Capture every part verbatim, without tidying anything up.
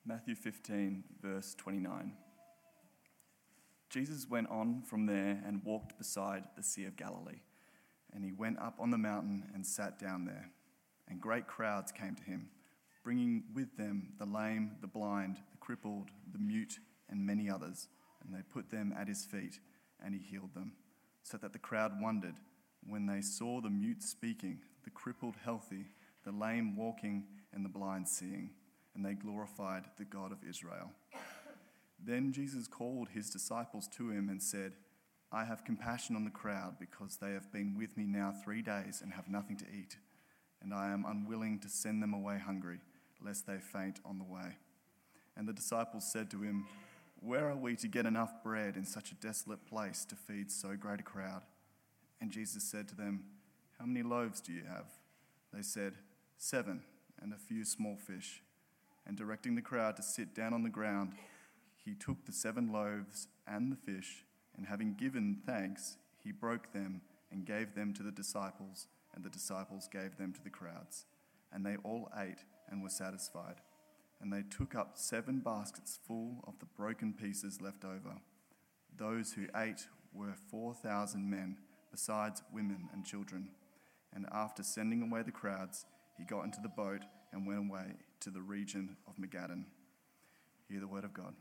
Matthew fifteen, verse twenty-nine. Jesus went on from there and walked beside the Sea of Galilee, and he went up on the mountain and sat down there. And great crowds came to him, bringing with them the lame, the blind, the crippled, the mute, and many others, and they put them at his feet, and he healed them, so that the crowd wondered when they saw the mute speaking, the crippled healthy, the lame walking, and the blind seeing, and they glorified the God of Israel. Then Jesus called his disciples to him and said, I have compassion on the crowd because they have been with me now three days and have nothing to eat, and I am unwilling to send them away hungry, lest they faint on the way. And the disciples said to him, Where are we to get enough bread in such a desolate place to feed so great a crowd? And Jesus said to them, How many loaves do you have? They said, Seven, and a few small fish. And directing the crowd to sit down on the ground, he took the seven loaves and the fish, and having given thanks, he broke them and gave them to the disciples, and the disciples gave them to the crowds. And they all ate and were satisfied. And they took up seven baskets full of the broken pieces left over. Those who ate were four thousand men, besides women and children. And after sending away the crowds, he got into the boat and went away to the region of Magadan. Hear the word of God.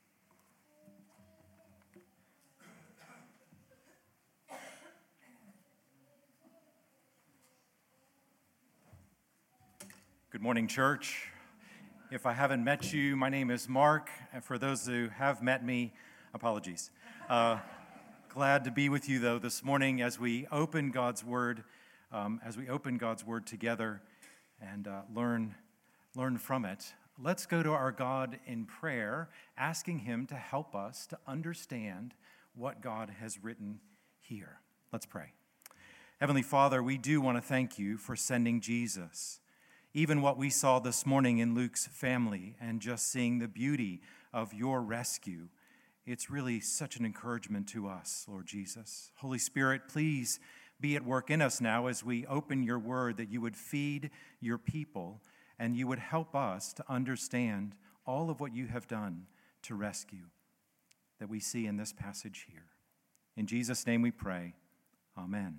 Good morning, church. If I haven't met you, my name is Mark. And for those who have met me, apologies. Uh, glad to be with you, though, this morning as we open God's Word, um, as we open God's Word together and uh, learn, learn from it. Let's go to our God in prayer, asking Him to help us to understand what God has written here. Let's pray. Heavenly Father, we do want to thank you for sending Jesus. Even what we saw this morning in Luke's family and just seeing the beauty of your rescue, it's really such an encouragement to us, Lord Jesus. Holy Spirit, please be at work in us now as we open your word, that you would feed your people and you would help us to understand all of what you have done to rescue that we see in this passage here. In Jesus' name we pray. Amen.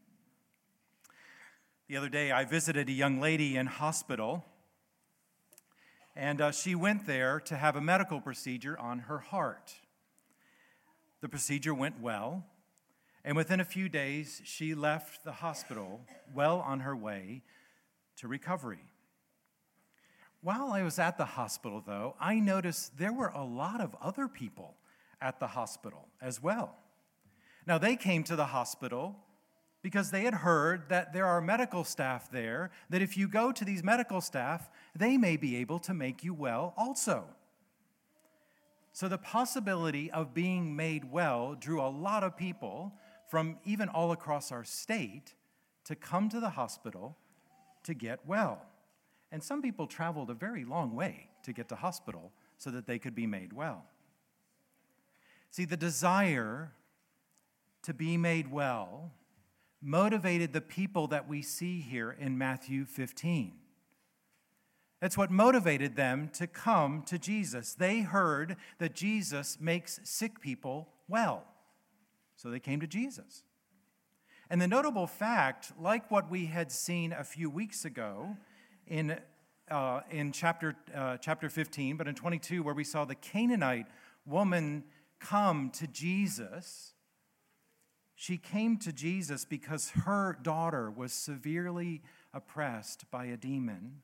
The other day, I visited a young lady in hospital, and uh, she went there to have a medical procedure on her heart. The procedure went well, and within a few days, she left the hospital well on her way to recovery. While I was at the hospital, though, I noticed there were a lot of other people at the hospital as well. Now, they came to the hospital because they had heard that there are medical staff there, that if you go to these medical staff, they may be able to make you well also. So the possibility of being made well drew a lot of people from even all across our state to come to the hospital to get well. And some people traveled a very long way to get to hospital so that they could be made well. See, the desire to be made well motivated the people that we see here in Matthew fifteen. That's what motivated them to come to Jesus. They heard that Jesus makes sick people well, so they came to Jesus. And the notable fact, like what we had seen a few weeks ago in uh, in chapter uh, chapter fifteen, but in twenty-two, where we saw the Canaanite woman come to Jesus. She came to Jesus because her daughter was severely oppressed by a demon.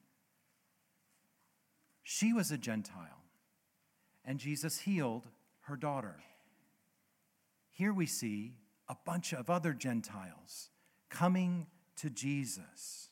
She was a Gentile, and Jesus healed her daughter. Here we see a bunch of other Gentiles coming to Jesus.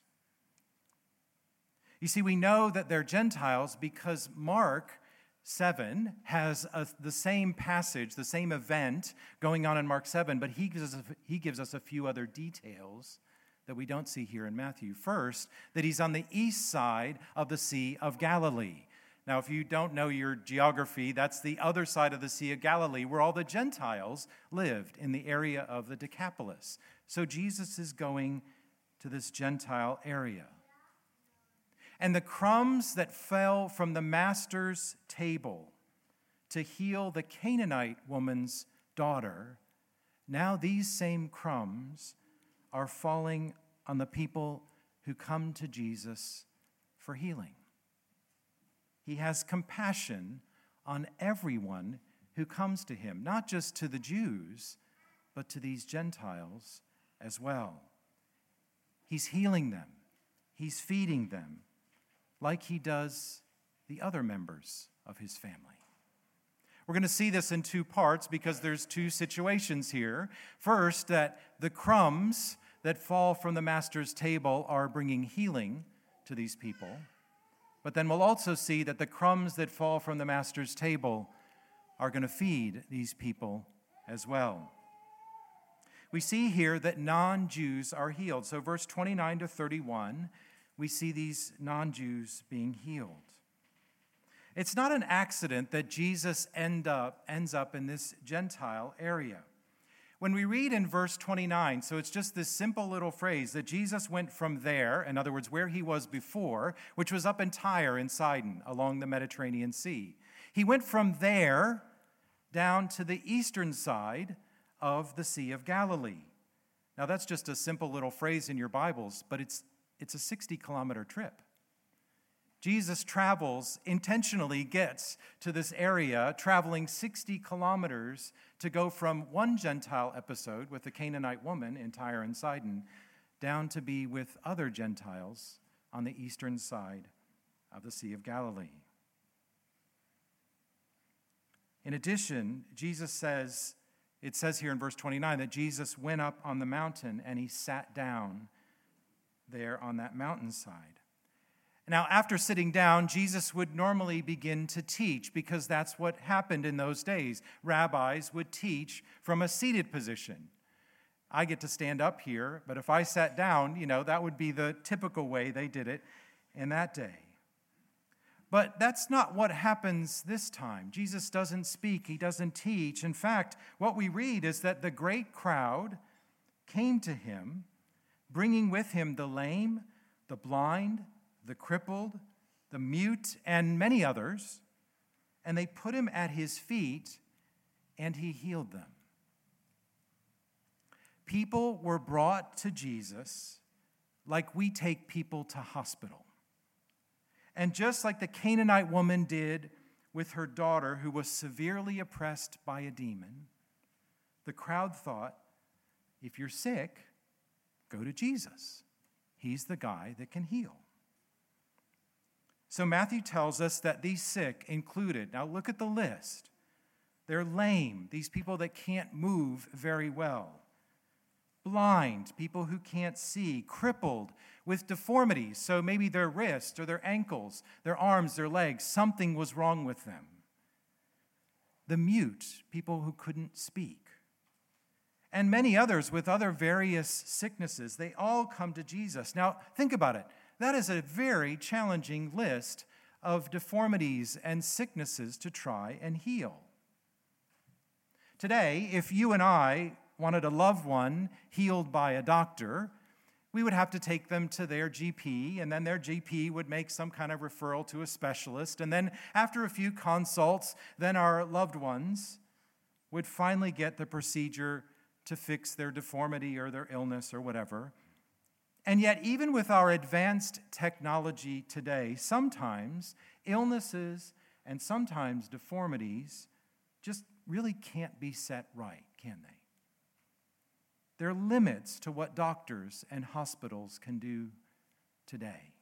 You see, we know that they're Gentiles because Mark seven has a, the same passage, the same event going on in Mark seven, but he gives us a, he gives us a few other details that we don't see here in Matthew. First, that he's on the east side of the Sea of Galilee. Now, if you don't know your geography, that's the other side of the Sea of Galilee where all the Gentiles lived, in the area of the Decapolis. So Jesus is going to this Gentile area. and the crumbs that fell from the master's table to heal the Canaanite woman's daughter, now these same crumbs are falling on the people who come to Jesus for healing. He has compassion on everyone who comes to him, not just to the Jews, but to these Gentiles as well. He's healing them. He's feeding them like he does the other members of his family. We're going to see this in two parts because there's two situations here. First, that the crumbs that fall from the master's table are bringing healing to these people. But then we'll also see that the crumbs that fall from the master's table are going to feed these people as well. We see here that non-Jews are healed. So verse twenty-nine to thirty-one, we see these non-Jews being healed. It's not an accident that Jesus end up, ends up in this Gentile area. When we read in verse twenty-nine, so it's just this simple little phrase that Jesus went from there, in other words, where he was before, which was up in Tyre and Sidon along the Mediterranean Sea. He went from there down to the eastern side of the Sea of Galilee. Now that's just a simple little phrase in your Bibles, but it's it's a sixty kilometer trip. Jesus travels, intentionally gets to this area, traveling sixty kilometers to go from one Gentile episode with the Canaanite woman in Tyre and Sidon down to be with other Gentiles on the eastern side of the Sea of Galilee. In addition, Jesus says, it says here in verse twenty-nine that Jesus went up on the mountain and he sat down there on that mountainside. Now, after sitting down, Jesus would normally begin to teach because that's what happened in those days. Rabbis would teach from a seated position. I get to stand up here, but if I sat down, you know, that would be the typical way they did it in that day. But that's not what happens this time. Jesus doesn't speak. He doesn't teach. In fact, what we read is that the great crowd came to him, bringing with him the lame, the blind, the crippled, the mute, and many others, and they put him at his feet, and he healed them. People were brought to Jesus like we take people to hospital. And just like the Canaanite woman did with her daughter who was severely oppressed by a demon, the crowd thought, if you're sick, go to Jesus. He's the guy that can heal. So Matthew tells us that these sick included, now look at the list. They're lame, these people that can't move very well. Blind, people who can't see. Crippled with deformities, so maybe their wrists or their ankles, their arms, their legs, something was wrong with them. The mute, people who couldn't speak. And many others with other various sicknesses, they all come to Jesus. Now, think about it. That is a very challenging list of deformities and sicknesses to try and heal. Today, if you and I wanted a loved one healed by a doctor, we would have to take them to their G P, and then their G P would make some kind of referral to a specialist. And then after a few consults, then our loved ones would finally get the procedure to fix their deformity or their illness or whatever. And yet, even with our advanced technology today, sometimes illnesses and sometimes deformities just really can't be set right, can they? There are limits to what doctors and hospitals can do today.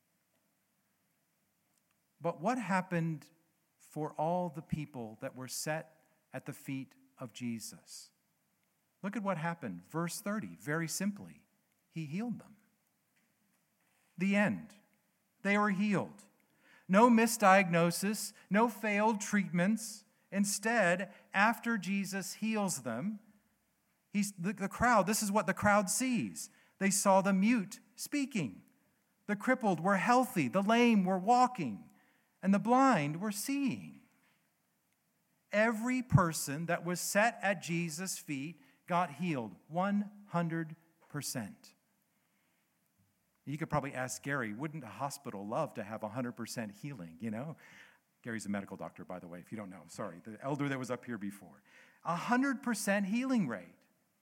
But what happened for all the people that were set at the feet of Jesus? Look at what happened. Verse thirty, very simply, he healed them. The end. They were healed. No misdiagnosis, no failed treatments. Instead, after Jesus heals them, he's, the, the crowd, this is what the crowd sees. They saw the mute speaking. The crippled were healthy. The lame were walking. And the blind were seeing. Every person that was set at Jesus' feet got healed, one hundred percent. You could probably ask Gary, wouldn't a hospital love to have one hundred percent healing, you know? Gary's a medical doctor, by the way, if you don't know. Sorry, the elder that was up here before. one hundred percent healing rate.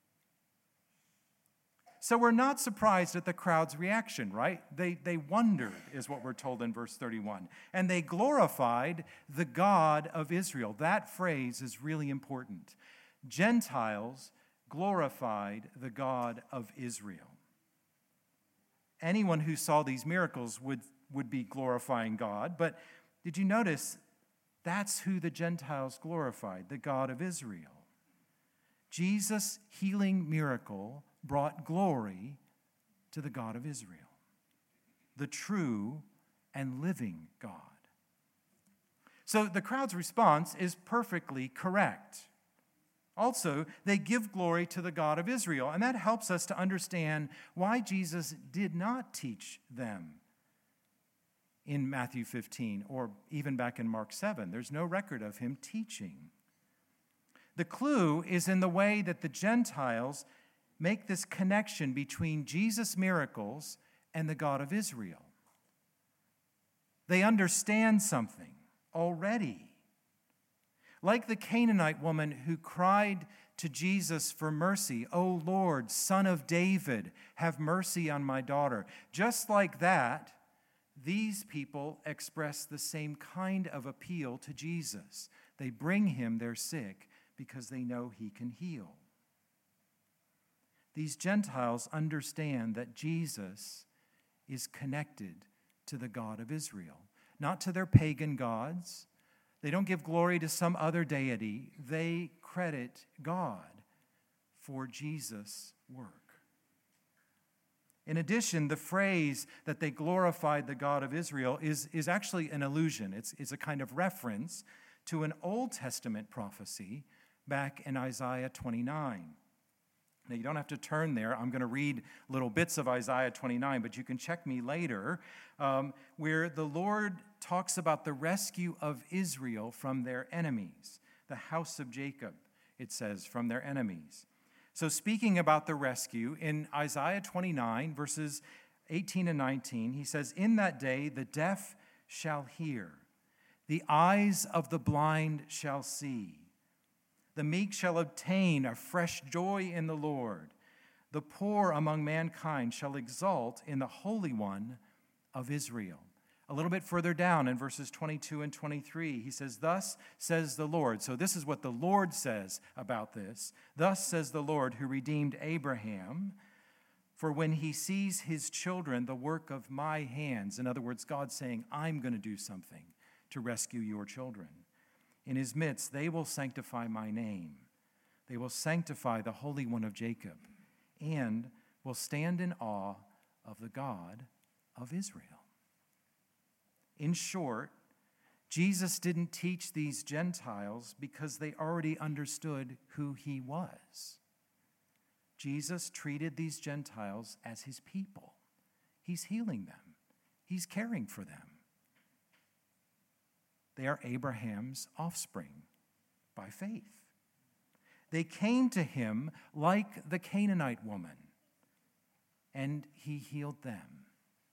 So we're not surprised at the crowd's reaction, right? They, they wondered, is what we're told in verse thirty-one. And they glorified the God of Israel. That phrase is really important. Gentiles glorified the God of Israel. Anyone who saw these miracles would, would be glorifying God, but did you notice that's who the Gentiles glorified, the God of Israel? Jesus' healing miracle brought glory to the God of Israel, the true and living God. So the crowd's response is perfectly correct. Also, they give glory to the God of Israel, and that helps us to understand why Jesus did not teach them in Matthew fifteen or even back in Mark seven. There's no record of him teaching. The clue is in the way that the Gentiles make this connection between Jesus' miracles and the God of Israel. They understand something already. Like the Canaanite woman who cried to Jesus for mercy, "O Lord, Son of David, have mercy on my daughter." Just like that, these people express the same kind of appeal to Jesus. They bring him their sick because they know he can heal. These Gentiles understand that Jesus is connected to the God of Israel, not to their pagan gods. They don't give glory to some other deity. They credit God for Jesus' work. In addition, the phrase that they glorified the God of Israel is, is actually an allusion. It's, it's a kind of reference to an Old Testament prophecy back in Isaiah twenty-nine. Now, you don't have to turn there. I'm going to read little bits of Isaiah twenty-nine, but you can check me later, um, where the Lord talks about the rescue of Israel from their enemies, the house of Jacob, it says, from their enemies. So speaking about the rescue, in Isaiah twenty-nine, verses eighteen and nineteen, he says, "In that day the deaf shall hear, the eyes of the blind shall see. The meek shall obtain a fresh joy in the Lord. The poor among mankind shall exult in the Holy One of Israel." A little bit further down in verses twenty-two and twenty-three, he says, "Thus says the Lord." So this is what the Lord says about this. "Thus says the Lord who redeemed Abraham, for when he sees his children, the work of my hands." In other words, God's saying, I'm going to do something to rescue your children. "In his midst, they will sanctify my name. They will sanctify the Holy One of Jacob and will stand in awe of the God of Israel." In short, Jesus didn't teach these Gentiles because they already understood who he was. Jesus treated these Gentiles as his people. He's healing them. He's caring for them. They are Abraham's offspring by faith. They came to him like the Canaanite woman, and he healed them.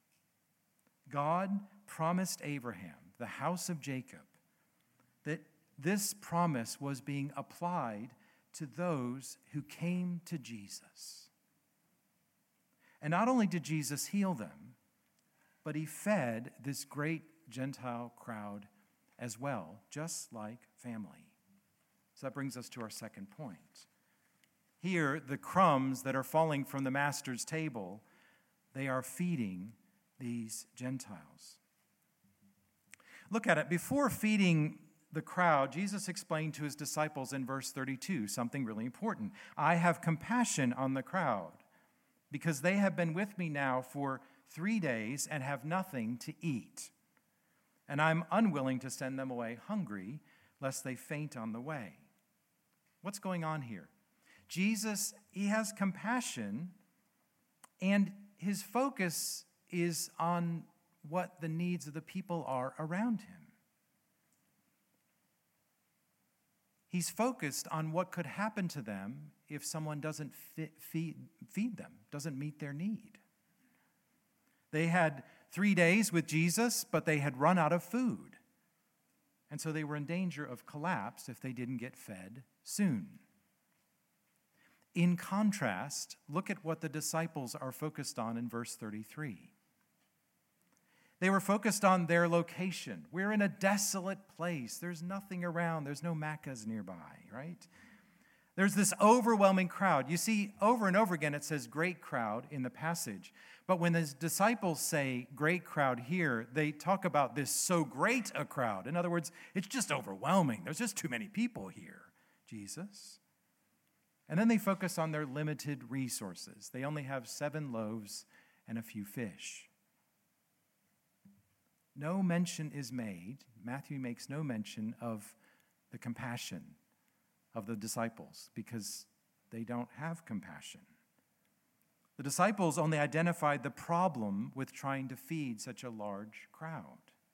God promised Abraham, the house of Jacob, that this promise was being applied to those who came to Jesus. And not only did Jesus heal them, but he fed this great Gentile crowd as well, just like family. So that brings us to our second point. Here, the crumbs that are falling from the master's table, they are feeding these Gentiles. Look at it. Before feeding the crowd, Jesus explained to his disciples in verse thirty-two something really important. "I have compassion on the crowd because they have been with me now for three days and have nothing to eat. And I'm unwilling to send them away hungry, lest they faint on the way." What's going on here? Jesus, he has compassion, and his focus is on what the needs of the people are around him. He's focused on what could happen to them if someone doesn't fit, feed, feed them, doesn't meet their need. They had three days with Jesus, but they had run out of food. And so they were in danger of collapse if they didn't get fed soon. In contrast, look at what the disciples are focused on in verse thirty-three. They were focused on their location. We're in a desolate place. There's nothing around. There's no Maccas nearby, right? There's this overwhelming crowd. You see, over and over again, it says great crowd in the passage. But when the disciples say great crowd here, they talk about this so great a crowd. In other words, it's just overwhelming. There's just too many people here, Jesus. And then they focus on their limited resources. They only have seven loaves and a few fish. No mention is made, Matthew makes no mention of the compassion of the disciples because they don't have compassion. The disciples only identified the problem with trying to feed such a large crowd.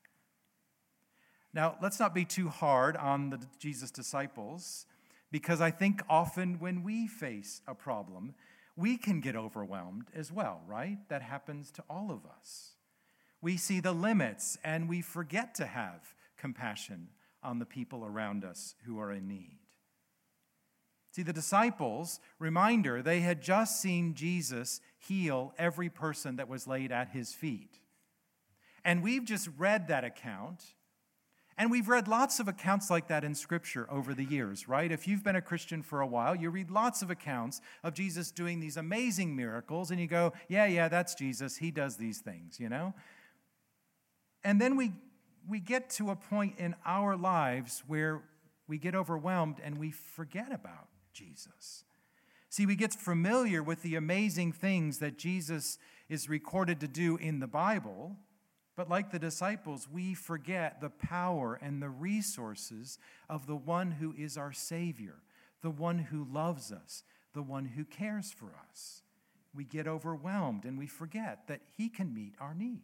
Now, let's not be too hard on the Jesus disciples, because I think often when we face a problem, we can get overwhelmed as well, right? That happens to all of us. We see the limits and we forget to have compassion on the people around us who are in need. See, the disciples, reminder, they had just seen Jesus heal every person that was laid at his feet. And we've just read that account, and we've read lots of accounts like that in Scripture over the years, right? If you've been a Christian for a while, you read lots of accounts of Jesus doing these amazing miracles, and you go, yeah, yeah, that's Jesus. He does these things, you know? And then we we get to a point in our lives where we get overwhelmed and we forget about Jesus. See, we get familiar with the amazing things that Jesus is recorded to do in the Bible, but like the disciples, we forget the power and the resources of the one who is our Savior, the one who loves us, the one who cares for us. We get overwhelmed and we forget that he can meet our needs.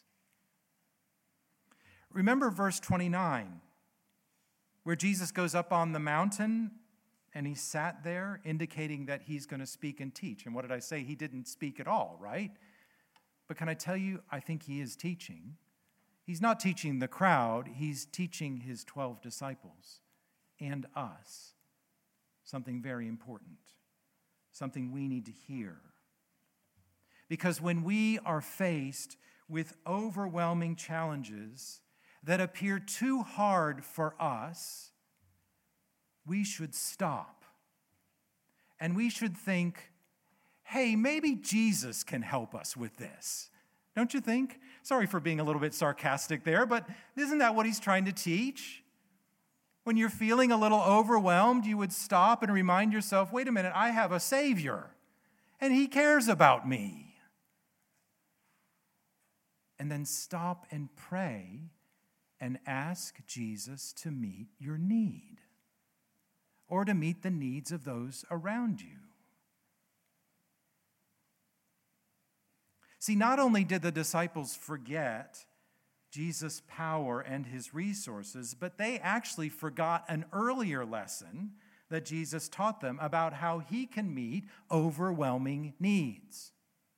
Remember verse twenty-nine, where Jesus goes up on the mountain and he sat there, indicating that he's going to speak and teach. And what did I say? He didn't speak at all, right? But can I tell you, I think he is teaching. He's not teaching the crowd. He's teaching his twelve disciples and us something very important, something we need to hear. Because when we are faced with overwhelming challenges that appear too hard for us, we should stop. And we should think, hey, maybe Jesus can help us with this. Don't you think? Sorry for being a little bit sarcastic there, but isn't that what he's trying to teach? When you're feeling a little overwhelmed, you would stop and remind yourself, wait a minute, I have a Savior, and he cares about me. And then stop and pray and ask Jesus to meet your need, or to meet the needs of those around you. See, not only did the disciples forget Jesus' power and his resources, but they actually forgot an earlier lesson that Jesus taught them about how he can meet overwhelming needs.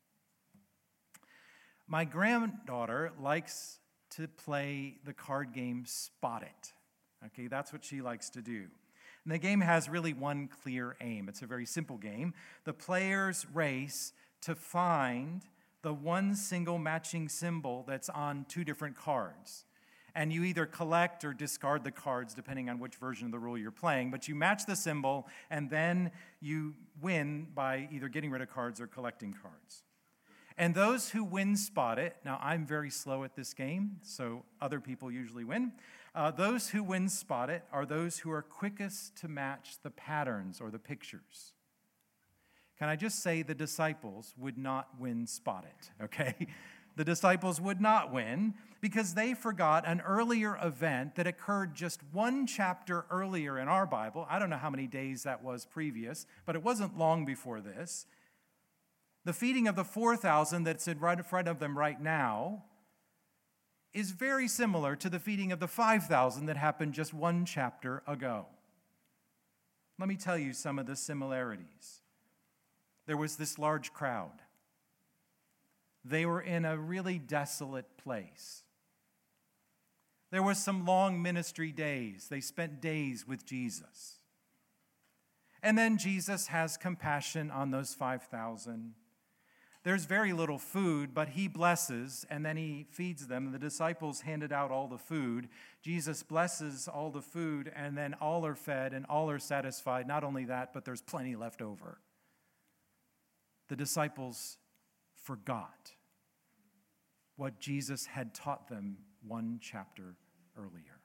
My granddaughter likes to play the card game Spot It. Okay, that's what she likes to do. And the game has really one clear aim. It's a very simple game. The players race to find the one single matching symbol that's on two different cards. And you either collect or discard the cards depending on which version of the rule you're playing, but you match the symbol and then you win by either getting rid of cards or collecting cards. And those who win Spot It, now I'm very slow at this game, so other people usually win. Uh, those who win Spot It are those who are quickest to match the patterns or the pictures. Can I just say the disciples would not win Spot It, okay? The disciples would not win because they forgot an earlier event that occurred just one chapter earlier in our Bible. I don't know how many days that was previous, but it wasn't long before this. The feeding of the four thousand that's right in front of them right now is very similar to the feeding of the five thousand that happened just one chapter ago. Let me tell you some of the similarities. There was this large crowd. they were in a really desolate place. There were some long ministry days. They spent days with Jesus. And then Jesus has compassion on those five thousand. There's very little food, but he blesses, and then he feeds them. The disciples handed out all the food. Jesus blesses all the food, and then all are fed and all are satisfied. Not only that, but there's plenty left over. The disciples forgot what Jesus had taught them one chapter earlier.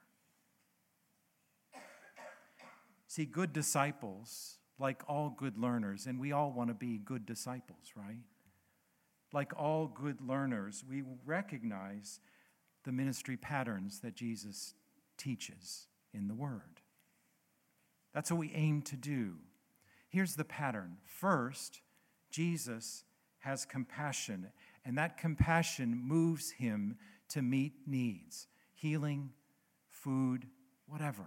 See, good disciples, like all good learners, and we all want to be good disciples, right? Like all good learners, we recognize the ministry patterns that Jesus teaches in the Word. That's what we aim to do. Here's the pattern. First, Jesus has compassion, and that compassion moves him to meet needs, healing, food, whatever.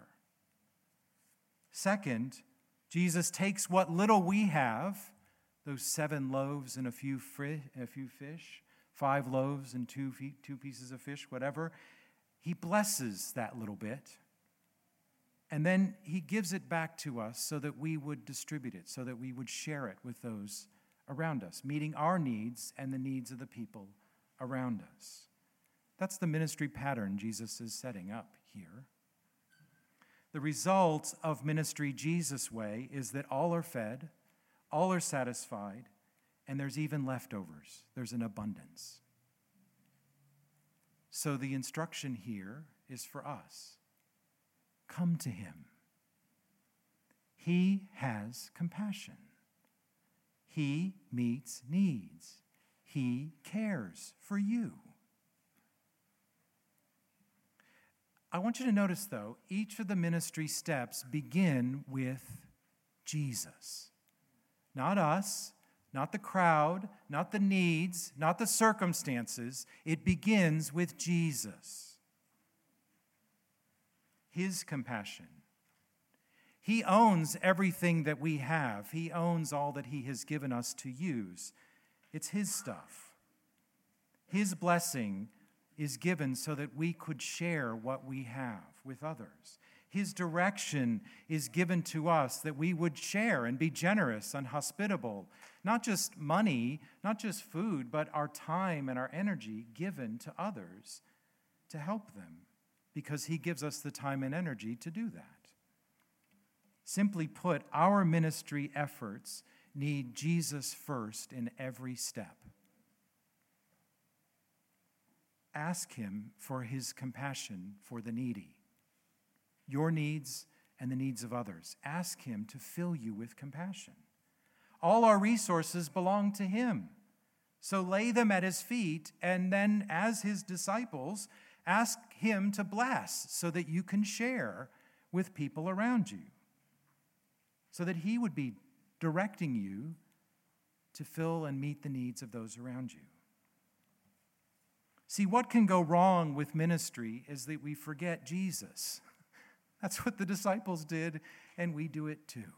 Second, Jesus takes what little we have, those seven loaves and a few, fri- a few fish, five loaves and two, feet, two pieces of fish, whatever. He blesses that little bit, and then he gives it back to us so that we would distribute it, so that we would share it with those around us, meeting our needs and the needs of the people around us. That's the ministry pattern Jesus is setting up here. The result of ministry Jesus' way is that all are fed, all are satisfied, and there's even leftovers. There's an abundance. So the instruction here is for us. Come to him. He has compassion. He meets needs. He cares for you. I want you to notice, though, each of the ministry steps begin with Jesus. Not us, not the crowd, not the needs, not the circumstances. It begins with Jesus. His compassion. He owns everything that we have. He owns all that he has given us to use. It's his stuff. His blessing is given so that we could share what we have with others. His direction is given to us that we would share and be generous and hospitable. Not just money, not just food, but our time and our energy given to others to help them, because he gives us the time and energy to do that. Simply put, our ministry efforts need Jesus first in every step. Ask him for his compassion for the needy, your needs and the needs of others. Ask him to fill you with compassion. All our resources belong to him. So lay them at his feet, and then as his disciples, ask him to bless so that you can share with people around you, so that he would be directing you to fill and meet the needs of those around you. See, what can go wrong with ministry is that we forget Jesus. That's what the disciples did, and we do it too.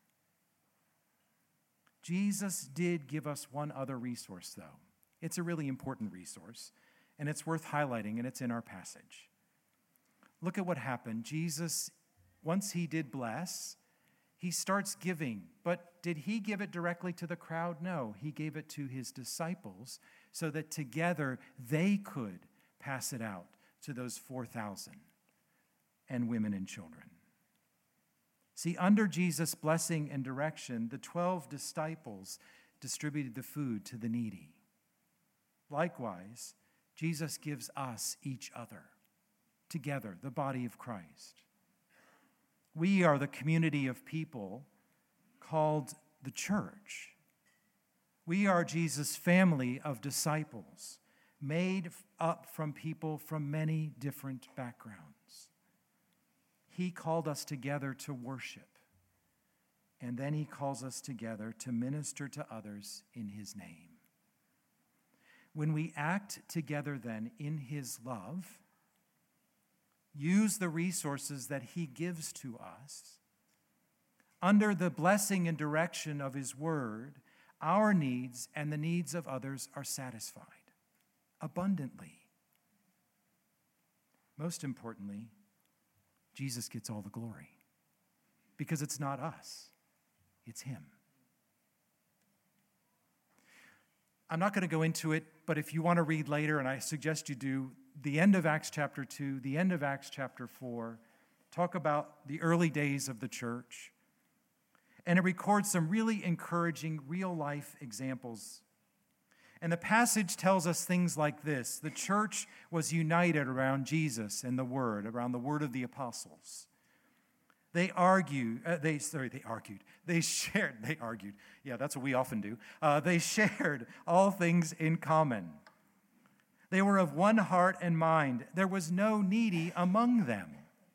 Jesus did give us one other resource, though. It's a really important resource, and it's worth highlighting, and it's in our passage. Look at what happened. Jesus, once he did bless, he starts giving. But did he give it directly to the crowd? No, he gave it to his disciples so that together they could pass it out to those four thousand and women and children. See, under Jesus' blessing and direction, the twelve disciples distributed the food to the needy. Likewise, Jesus gives us each other, together, the body of Christ. We are the community of people called the church. We are Jesus' family of disciples, made up from people from many different backgrounds. He called us together to worship, and then he calls us together to minister to others in his name. When we act together then in his love, use the resources that he gives to us, under the blessing and direction of his word, our needs and the needs of others are satisfied. abundantly. Most importantly, Jesus gets all the glory because it's not us, it's him. I'm not going to go into it, but if you want to read later, and I suggest you do, the end of Acts chapter two, the end of Acts chapter four, talk about the early days of the church. And it records some really encouraging real-life examples. And the passage tells us things like this. The church was united around Jesus and the Word, around the Word of the apostles. They argued, uh, they, sorry, they argued. They shared, they argued. Yeah, that's what we often do. Uh, they shared all things in common. They were of one heart and mind. There was no needy among them.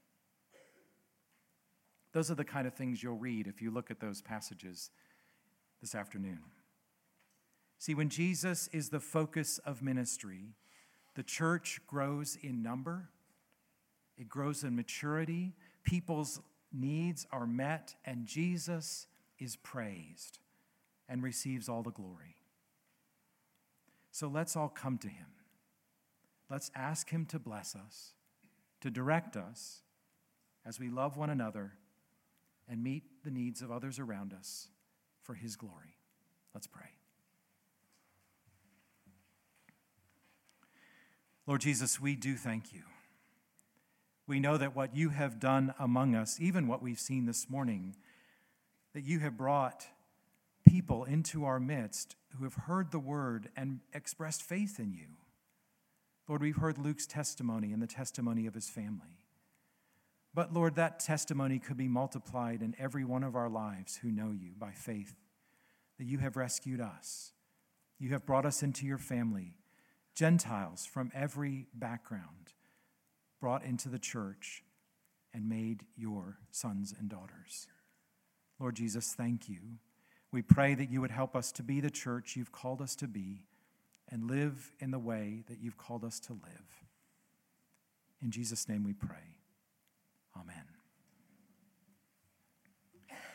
Those are the kind of things you'll read if you look at those passages this afternoon. See, when Jesus is the focus of ministry, the church grows in number, it grows in maturity, people's needs are met, and Jesus is praised and receives all the glory. So let's all come to him. Let's ask him to bless us, to direct us as we love one another and meet the needs of others around us for his glory. Let's pray. Lord Jesus, we do thank you. We know that what you have done among us, even what we've seen this morning, that you have brought people into our midst who have heard the word and expressed faith in you. Lord, we've heard Luke's testimony and the testimony of his family. But Lord, that testimony could be multiplied in every one of our lives who know you by faith, that you have rescued us. You have brought us into your family, Gentiles from every background, brought into the church and made your sons and daughters. Lord Jesus, thank you. We pray that you would help us to be the church you've called us to be and live in the way that you've called us to live. In Jesus' name we pray.